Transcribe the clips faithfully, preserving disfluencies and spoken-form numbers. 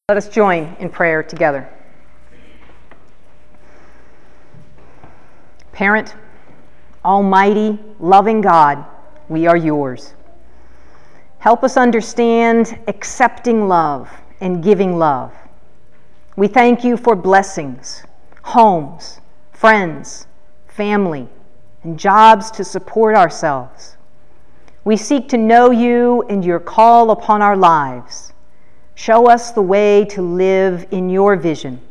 Let us join in prayer together. Parent, almighty, loving God, we are yours. Help us understand accepting love and giving love. We thank you for blessings, homes, friends, family, and jobs to support ourselves. We seek to know you and your call upon our lives. Show us the way to live in your vision.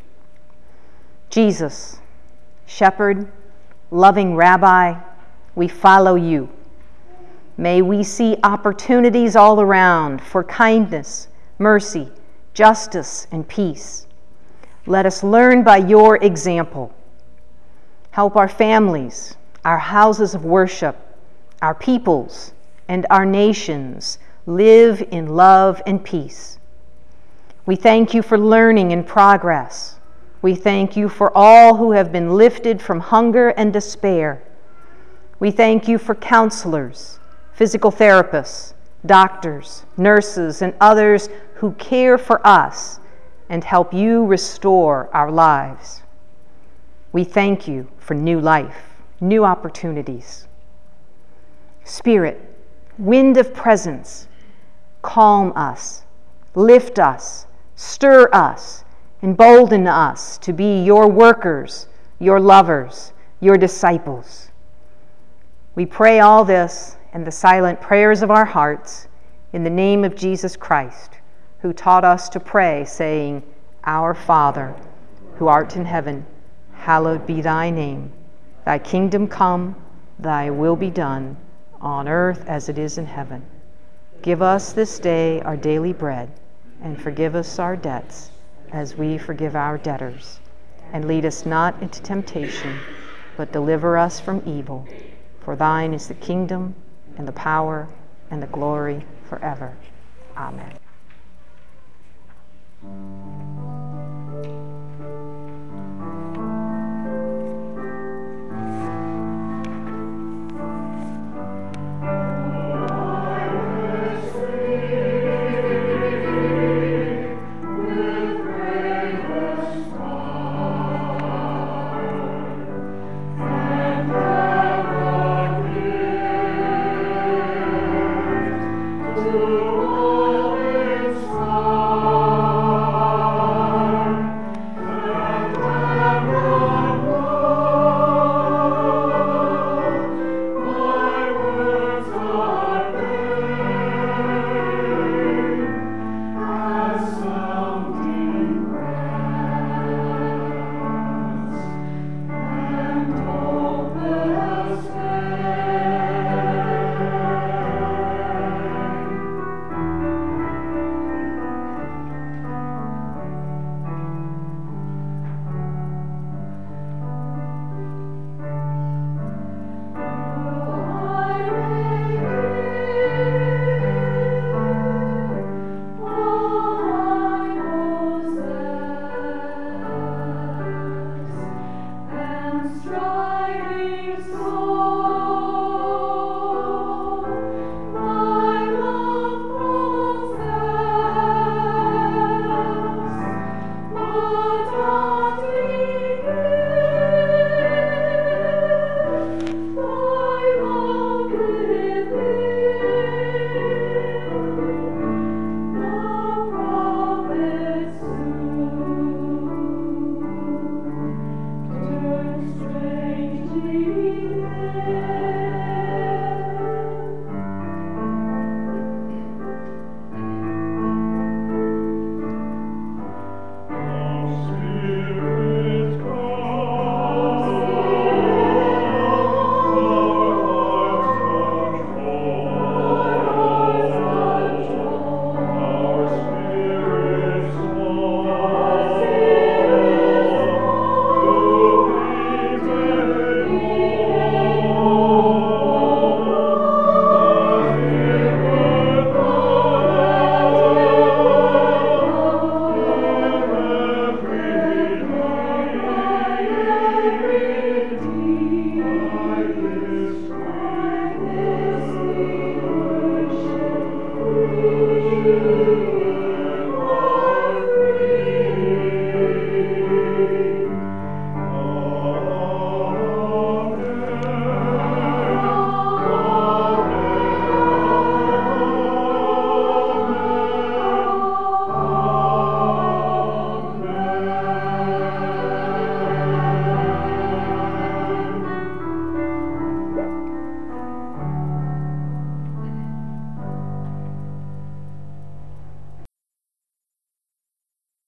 Jesus, shepherd, loving rabbi, we follow you. May we see opportunities all around for kindness, mercy, justice, and peace. Let us learn by your example. Help our families, our houses of worship, our peoples, and our nations live in love and peace. We thank you for learning and progress. We thank you for all who have been lifted from hunger and despair. We thank you for counselors, physical therapists, doctors, nurses, and others who care for us and help you restore our lives. We thank you for new life, new opportunities. Spirit, wind of presence, calm us, lift us, stir us, embolden us to be your workers, your lovers, your disciples. We pray all this in the silent prayers of our hearts in the name of Jesus Christ, who taught us to pray, saying, Our Father, who art in heaven, hallowed be thy name. Thy kingdom come, thy will be done, on earth as it is in heaven. Give us this day our daily bread, and forgive us our debts, as we forgive our debtors. And lead us not into temptation, but deliver us from evil. For thine is the kingdom, and the power, and the glory forever. Amen. To all its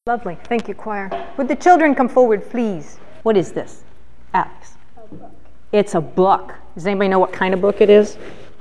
Lovely. Thank you, choir. Would the children come forward, please? What is this, Alex? A book. It's a book. Does anybody know what kind of book it is?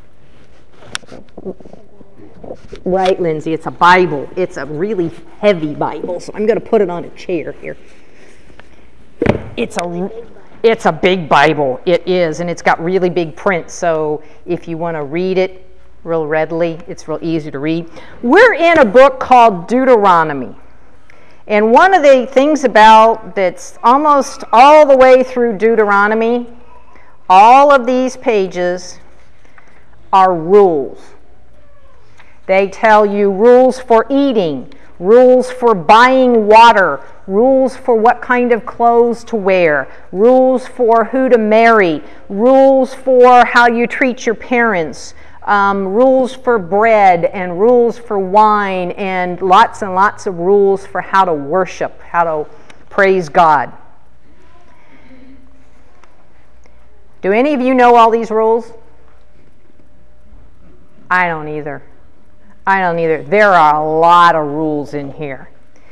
Right, Lindsay. It's a Bible. It's a really heavy Bible, so I'm going to put it on a chair here. It's a, it's a big Bible. It is, and it's got really big print, so if you want to read it real readily, it's real easy to read. We're in a book called Deuteronomy. And one of the things about that's almost all the way through Deuteronomy, all of these pages are rules. They tell you rules for eating, rules for buying water, rules for what kind of clothes to wear, rules for who to marry, rules for how you treat your parents, um, rules for bread and rules for wine, and lots and lots of rules for how to worship, how to praise God. Do any of you know all these rules? I don't either. I don't either. There are a lot of rules in here.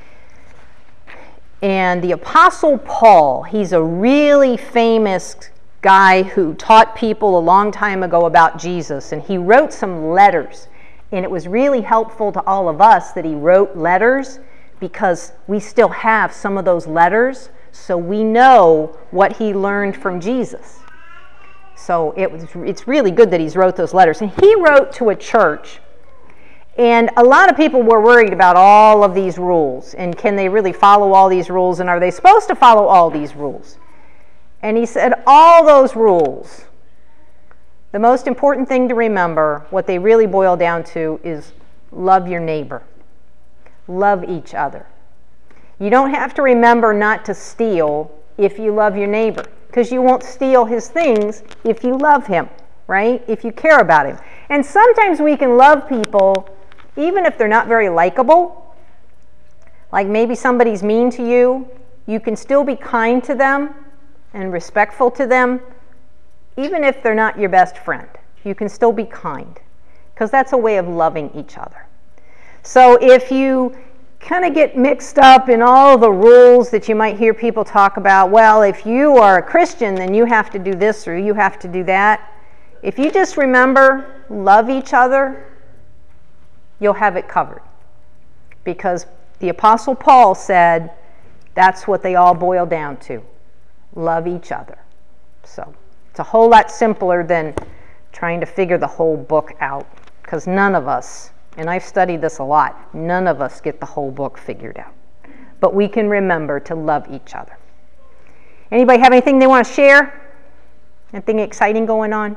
And the Apostle Paul, he's a really famous guy who taught people a long time ago about Jesus, and he wrote some letters. And it was really helpful to all of us that he wrote letters, because we still have some of those letters, so we know what he learned from Jesus. So it was, it's really good that he's wrote those letters. And he wrote to a church, and a lot of people were worried about all of these rules, and can they really follow all these rules, and are they supposed to follow all these rules? And he said, all those rules, the most important thing to remember, what they really boil down to, is love your neighbor. Love each other. You don't have to remember not to steal if you love your neighbor, because you won't steal his things if you love him, right? If you care about him. And sometimes we can love people even if they're not very likable. Like maybe somebody's mean to you, you can still be kind to them and respectful to them, even if they're not your best friend. You can still be kind, because that's a way of loving each other. So if you kind of get mixed up in all the rules that you might hear people talk about, well, if you are a Christian, then you have to do this or you have to do that. If you just remember, love each other, you'll have it covered. Because the Apostle Paul said that's what they all boil down to. Love each other. So it's a whole lot simpler than trying to figure the whole book out, because none of us, and I've studied this a lot, none of us get the whole book figured out. But we can remember to love each other. Anybody have anything they want to share? Anything exciting going on?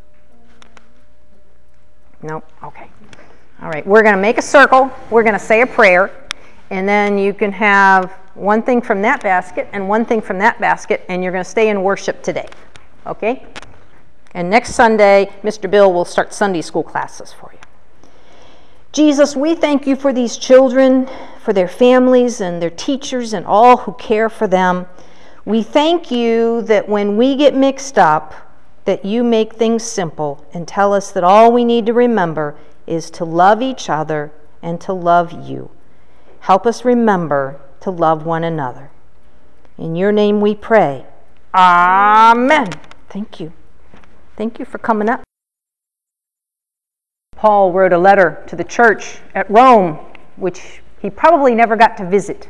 No? Okay. All right, we're going to make a circle. We're going to say a prayer, and then you can have one thing from that basket and one thing from that basket, and you're going to stay in worship today. Okay? And next Sunday, Mister Bill will start Sunday school classes for you. Jesus, we thank you for these children, for their families and their teachers and all who care for them. We thank you that when we get mixed up, that you make things simple and tell us that all we need to remember is to love each other and to love you. Help us remember to love one another. In your name we pray. Amen. Thank you. Thank you for coming up. Paul wrote a letter to the church at Rome, which he probably never got to visit.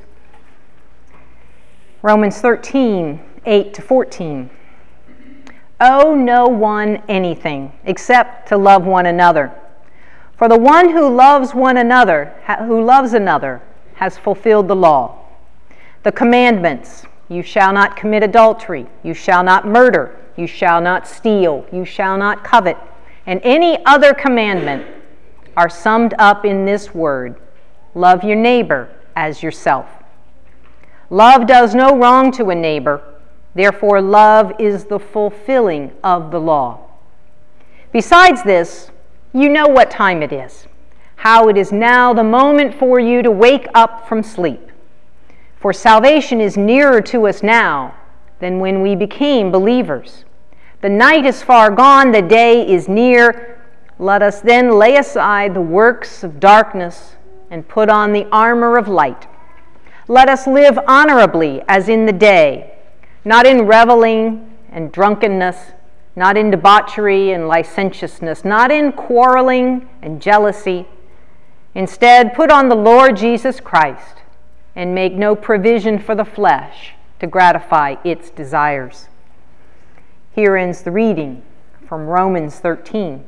Romans thirteen, eight to fourteen. Owe no one anything except to love one another. For the one who loves one another, who loves another, has fulfilled the law. The commandments, you shall not commit adultery, you shall not murder, you shall not steal, you shall not covet, and any other commandment are summed up in this word: love your neighbor as yourself. Love does no wrong to a neighbor, therefore love is the fulfilling of the law. Besides this, you know what time it is, how it is now the moment for you to wake up from sleep. For salvation is nearer to us now than when we became believers. The night is far gone, the day is near. Let us then lay aside the works of darkness and put on the armor of light. Let us live honorably as in the day, not in reveling and drunkenness, not in debauchery and licentiousness, not in quarreling and jealousy. Instead, put on the Lord Jesus Christ and make no provision for the flesh to gratify its desires. Here ends the reading from Romans thirteen.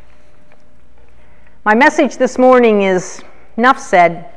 My message this morning is, enough said.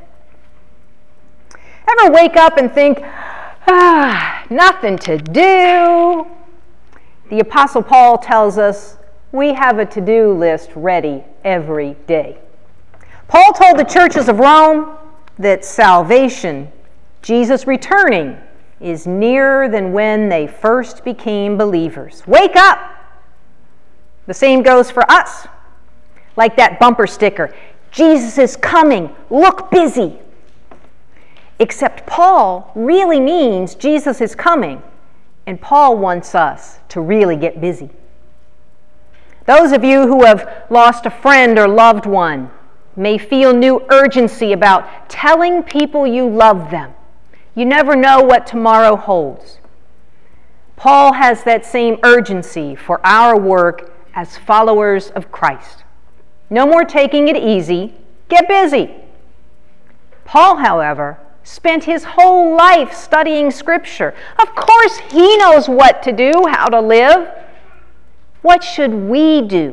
Ever wake up and think, ah, nothing to do? The Apostle Paul tells us we have a to-do list ready every day. Paul told the churches of Rome that salvation, Jesus returning, is nearer than when they first became believers. Wake up! The same goes for us. Like that bumper sticker, Jesus is coming, look busy. Except Paul really means Jesus is coming, and Paul wants us to really get busy. Those of you who have lost a friend or loved one may feel new urgency about telling people you love them. You never know what tomorrow holds. Paul has that same urgency for our work as followers of Christ. No more taking it easy. Get busy. Paul, however, spent his whole life studying Scripture. Of course, he knows what to do, how to live. What should we do?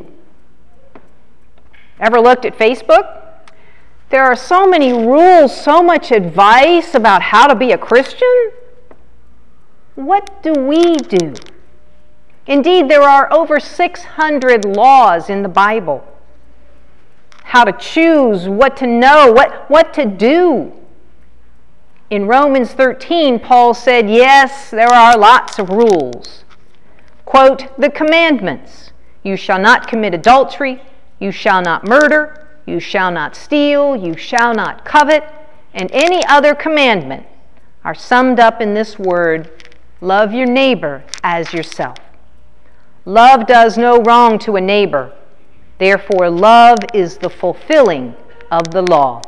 Ever looked at Facebook? There are so many rules, so much advice about how to be a Christian. What do we do? Indeed, there are over six hundred laws in the Bible. How to choose, what to know, what, what to do. In Romans thirteen, Paul said, yes, there are lots of rules. Quote, the commandments. You shall not commit adultery. You shall not murder. You shall not steal. You shall not covet. And any other commandment are summed up in this word, love your neighbor as yourself. Love does no wrong to a neighbor. Therefore, love is the fulfilling of the law.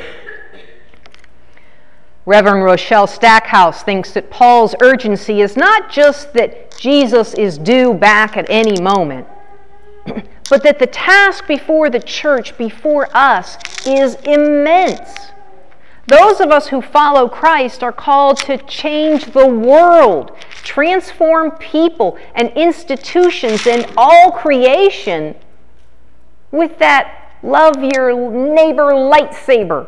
Reverend Rochelle Stackhouse thinks that Paul's urgency is not just that Jesus is due back at any moment, but that the task before the church, before us, is immense. Those of us who follow Christ are called to change the world, transform people and institutions and all creation with that love your neighbor lightsaber.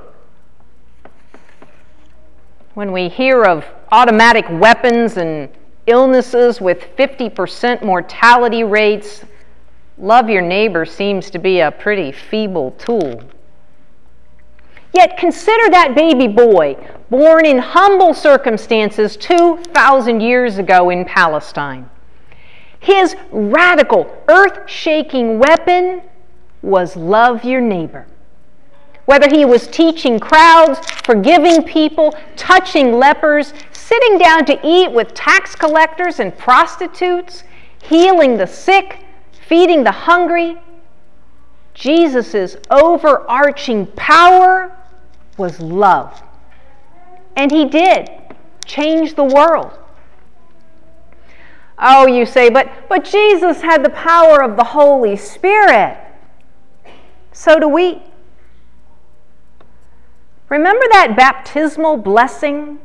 When we hear of automatic weapons and illnesses with fifty percent mortality rates, love your neighbor seems to be a pretty feeble tool. Yet consider that baby boy born in humble circumstances two thousand years ago in Palestine. His radical, earth-shaking weapon was love your neighbor. Whether he was teaching crowds, forgiving people, touching lepers, sitting down to eat with tax collectors and prostitutes, healing the sick, feeding the hungry, Jesus' overarching power was love. And he did change the world. Oh, you say, but, but Jesus had the power of the Holy Spirit. So do we. Remember that baptismal blessing?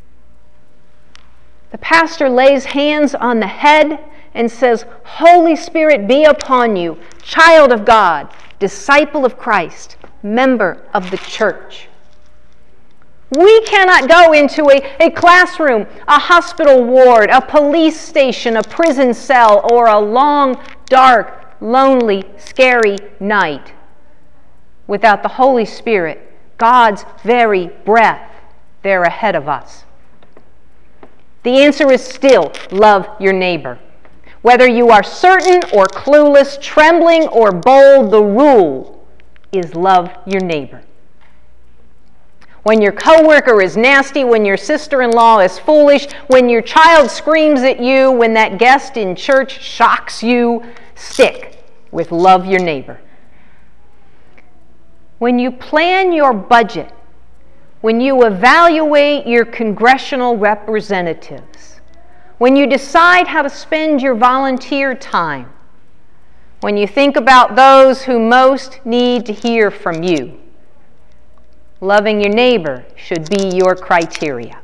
The pastor lays hands on the head and says, Holy Spirit be upon you, child of God, disciple of Christ, member of the church. We cannot go into a, a classroom, a hospital ward, a police station, a prison cell, or a long, dark, lonely, scary night without the Holy Spirit, God's very breath, there ahead of us. The answer is still, love your neighbor. Whether you are certain or clueless, trembling or bold, the rule is love your neighbor. When your coworker is nasty, when your sister-in-law is foolish, when your child screams at you, when that guest in church shocks you, stick with love your neighbor. When you plan your budget, when you evaluate your congressional representatives, when you decide how to spend your volunteer time, when you think about those who most need to hear from you, loving your neighbor should be your criteria.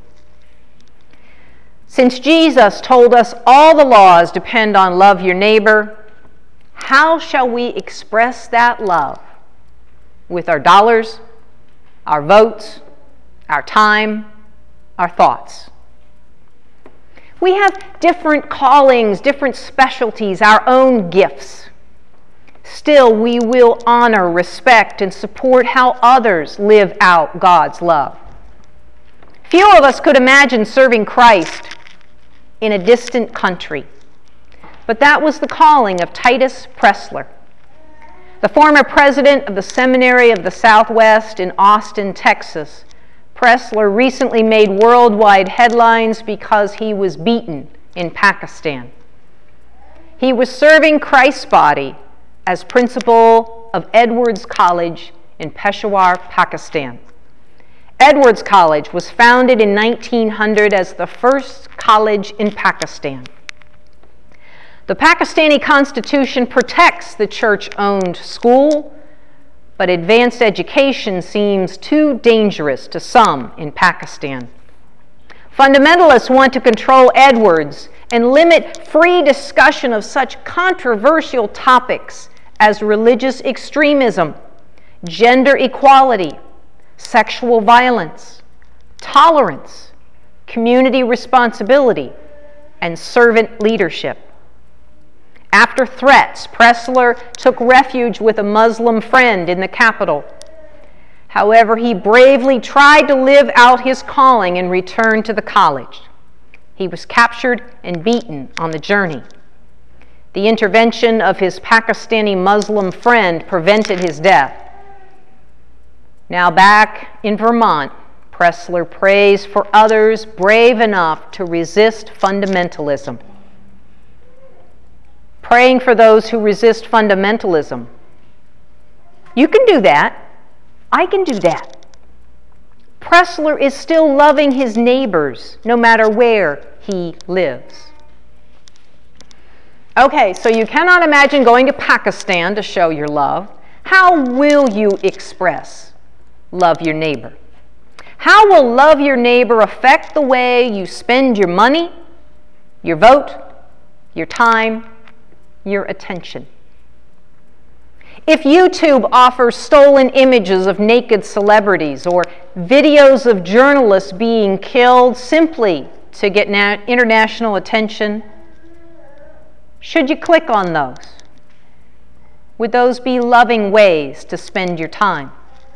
Since Jesus told us all the laws depend on love your neighbor, how shall we express that love? With our dollars, our votes, our time, our thoughts. We have different callings, different specialties, our own gifts. Still, we will honor, respect, and support how others live out God's love. Few of us could imagine serving Christ in a distant country, but that was the calling of Titus Pressler, the former president of the Seminary of the Southwest in Austin, Texas. Pressler recently made worldwide headlines because he was beaten in Pakistan. He was serving Christ's body as principal of Edwards College in Peshawar, Pakistan. Edwards College was founded in nineteen hundred as the first college in Pakistan. The Pakistani Constitution protects the church-owned school, but advanced education seems too dangerous to some in Pakistan. Fundamentalists want to control Edwards and limit free discussion of such controversial topics as religious extremism, gender equality, sexual violence, tolerance, community responsibility, and servant leadership. After threats, Pressler took refuge with a Muslim friend in the capital. However, he bravely tried to live out his calling and return to the college. He was captured and beaten on the journey. The intervention of his Pakistani Muslim friend prevented his death. Now back in Vermont, Pressler prays for others brave enough to resist fundamentalism. Praying for those who resist fundamentalism. You can do that. I can do that. Pressler is still loving his neighbors no matter where he lives. Okay, so you cannot imagine going to Pakistan to show your love. How will you express love your neighbor? How will love your neighbor affect the way you spend your money, your vote, your time, your attention? If YouTube offers stolen images of naked celebrities or videos of journalists being killed simply to get na- international attention, should you click on those? Would those be loving ways to spend your time?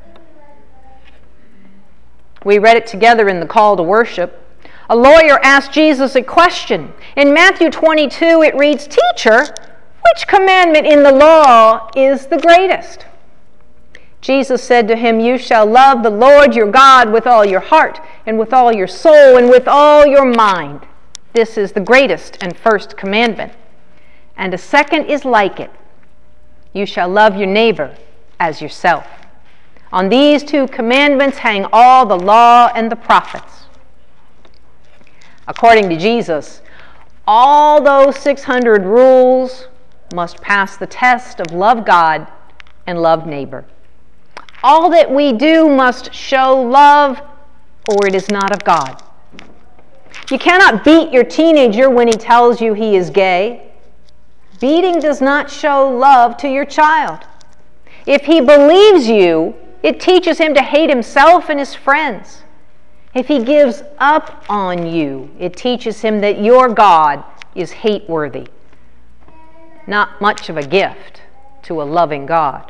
We read it together in the call to worship. A lawyer asked Jesus a question. In Matthew twenty-two, it reads, "Teacher, which commandment in the law is the greatest?" Jesus said to him, "You shall love the Lord your God with all your heart and with all your soul and with all your mind. This is the greatest and first commandment. And a second is like it. You shall love your neighbor as yourself. On these two commandments hang all the law and the prophets." According to Jesus, all those six hundred rules must pass the test of love God and love neighbor. All that we do must show love, or it is not of God. You cannot beat your teenager when he tells you he is gay. Beating does not show love to your child. If he believes you, it teaches him to hate himself and his friends. If he gives up on you, it teaches him that your God is hate-worthy. Not much of a gift to a loving God.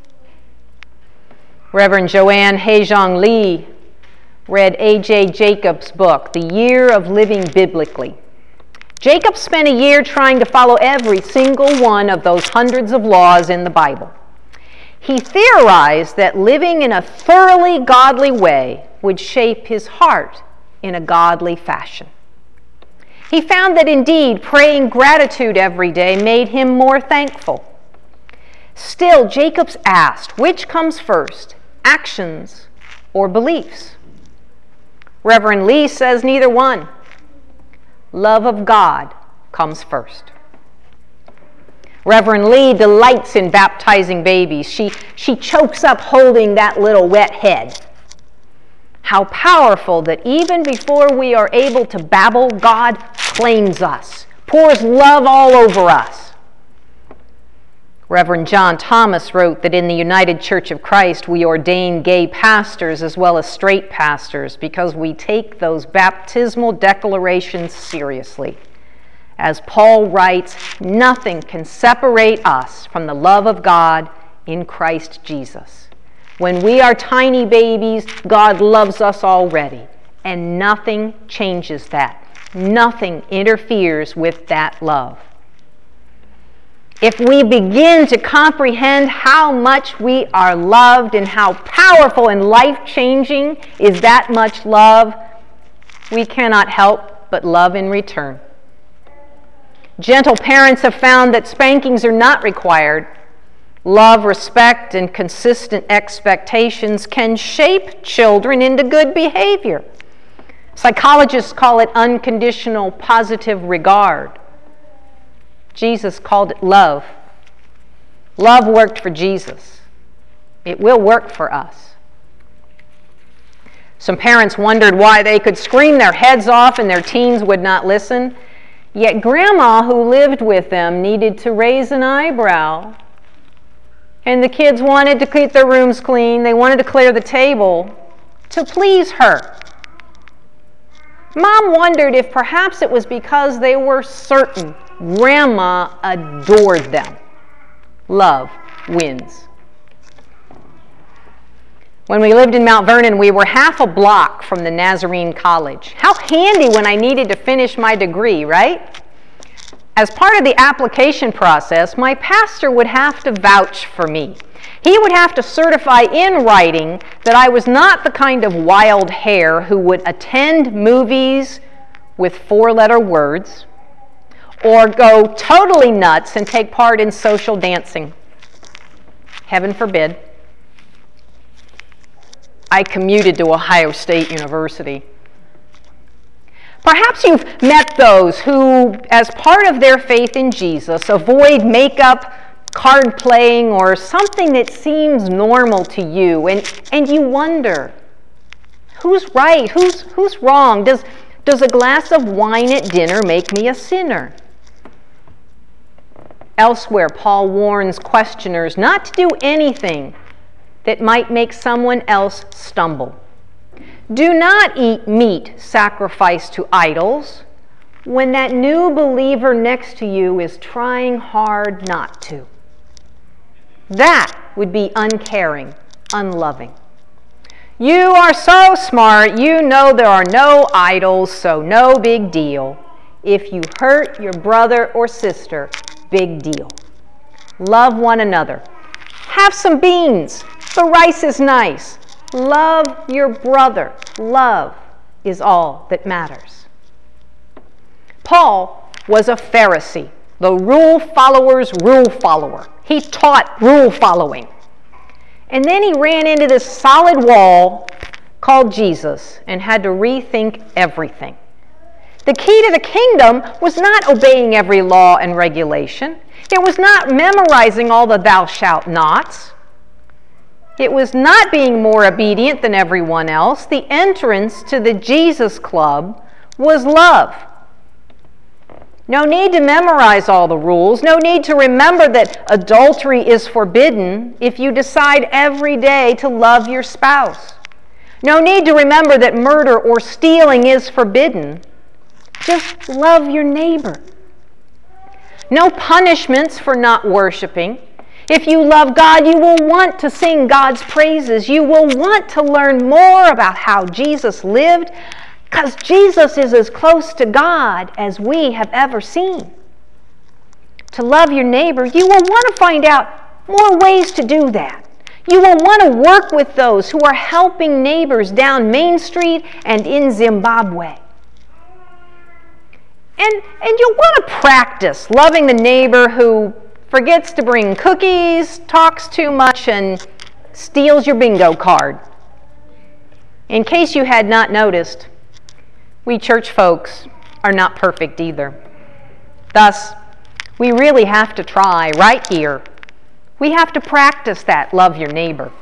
Reverend Joanne Hae-Jong Lee read A J Jacobs' book, The Year of Living Biblically. Jacob spent a year trying to follow every single one of those hundreds of laws in the Bible. He theorized that living in a thoroughly godly way would shape his heart in a godly fashion. He found that indeed praying gratitude every day made him more thankful. Still, Jacobs asked, which comes first, actions or beliefs? Reverend Lee says neither one. Love of God comes first. Reverend Lee delights in baptizing babies. She, she chokes up holding that little wet head. How powerful that even before we are able to babble, God claims us, pours love all over us. Reverend John Thomas wrote that in the United Church of Christ we ordain gay pastors as well as straight pastors because we take those baptismal declarations seriously. As Paul writes, nothing can separate us from the love of God in Christ Jesus. When we are tiny babies, God loves us already, and nothing changes that. Nothing interferes with that love. If we begin to comprehend how much we are loved and how powerful and life-changing is that much love, we cannot help but love in return. Gentle parents have found that spankings are not required. Love, respect, and consistent expectations can shape children into good behavior. Psychologists call it unconditional positive regard. Jesus called it love. Love worked for Jesus. It will work for us. Some parents wondered why they could scream their heads off and their teens would not listen. Yet Grandma, who lived with them, needed to raise an eyebrow. And the kids wanted to keep their rooms clean. They wanted to clear the table to please her. Mom wondered if perhaps it was because they were certain Grandma adored them. Love wins. When we lived in Mount Vernon, we were half a block from the Nazarene College. How handy when I needed to finish my degree, right? As part of the application process, my pastor would have to vouch for me. He would have to certify in writing that I was not the kind of wild hare who would attend movies with four-letter words or go totally nuts and take part in social dancing. Heaven forbid. I commuted to Ohio State University. Perhaps you've met those who, as part of their faith in Jesus, avoid makeup, card playing, or something that seems normal to you, and, and you wonder, who's right, who's, who's wrong? Does, does a glass of wine at dinner make me a sinner? Elsewhere, Paul warns questioners not to do anything that might make someone else stumble. Do not eat meat sacrificed to idols when that new believer next to you is trying hard not to. That would be uncaring, unloving. You are so smart, you know there are no idols, so no big deal. If you hurt your brother or sister, big deal. Love one another. Have some beans. The rice is nice. Love your brother. Love is all that matters. Paul was a Pharisee, the rule follower's rule follower. He taught rule following. And then he ran into this solid wall called Jesus and had to rethink everything. The key to the kingdom was not obeying every law and regulation. It was not memorizing all the thou shalt nots. It was not being more obedient than everyone else. The entrance to the Jesus Club was love. No need to memorize all the rules. No need to remember that adultery is forbidden if you decide every day to love your spouse. No need to remember that murder or stealing is forbidden. Just love your neighbor. No punishments for not worshiping. If you love God, you will want to sing God's praises. You will want to learn more about how Jesus lived, because Jesus is as close to God as we have ever seen. To love your neighbor, you will want to find out more ways to do that. You will want to work with those who are helping neighbors down Main Street and in Zimbabwe. And, and you'll want to practice loving the neighbor who forgets to bring cookies, talks too much, and steals your bingo card. In case you had not noticed, We church folks are not perfect either. Thus, we really have to try right here. We have to practice that love your neighbor.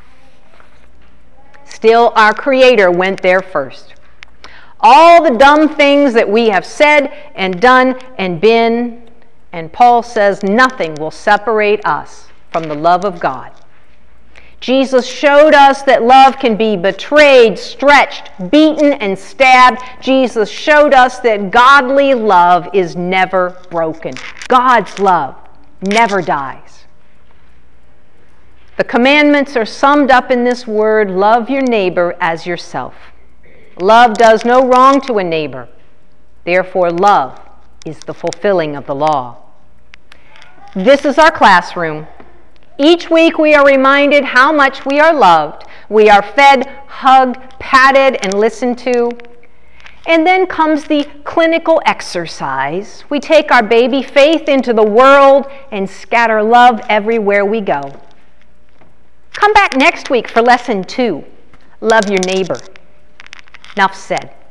Still, our Creator went there first. All the dumb things that we have said and done and been, and Paul says nothing will separate us from the love of God. Jesus showed us that love can be betrayed, stretched, beaten, and stabbed. Jesus showed us that godly love is never broken. God's love never dies. The commandments are summed up in this word, love your neighbor as yourself. Love does no wrong to a neighbor. Therefore, love is the fulfilling of the law. This is our classroom. Each week we are reminded how much we are loved. We are fed, hugged, patted, and listened to. And then comes the clinical exercise. We take our baby faith into the world and scatter love everywhere we go. Come back next week for lesson two, love your neighbor. Enough said.